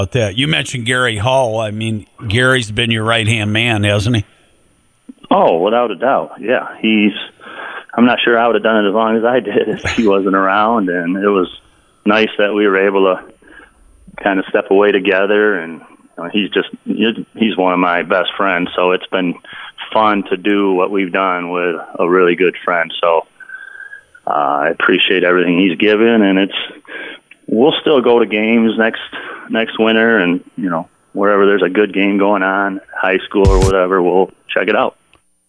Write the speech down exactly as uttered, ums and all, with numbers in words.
About that, you mentioned Gary Hall. I mean, Gary's been your right hand man, hasn't he? Oh, without a doubt. Yeah, he's. I'm not sure I would have done it as long as I did if he wasn't around, and it was nice that we were able to kind of step away together. And you know, he's just he's one of my best friends, so it's been fun to do what we've done with a really good friend. So uh, I appreciate everything he's given, and it's we'll still go to games next next winter, and you know wherever there's a good game going on, high school or whatever, we'll check it out.